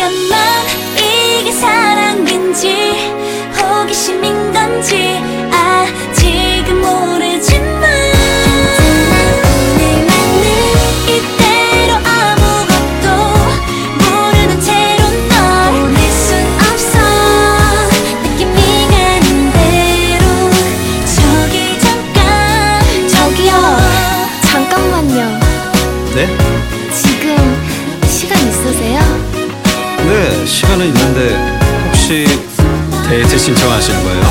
잠깐만, 이게 사랑인지 호기심인 건지 아직은 모르지만 오늘만은 이대로 아무것도 모르는 채로 널 보낼 순 없어. 느낌이 가는 대로. 저기 잠깐. 저기요, 잠깐만요. 네? 지금 시간 있으세요? 네, 시간은 있는데 혹시 데이트 신청하시는 거예요?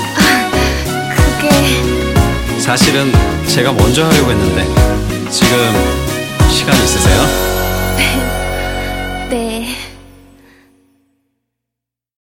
그게... 사실은 제가 먼저 하려고 했는데 지금 시간 있으세요?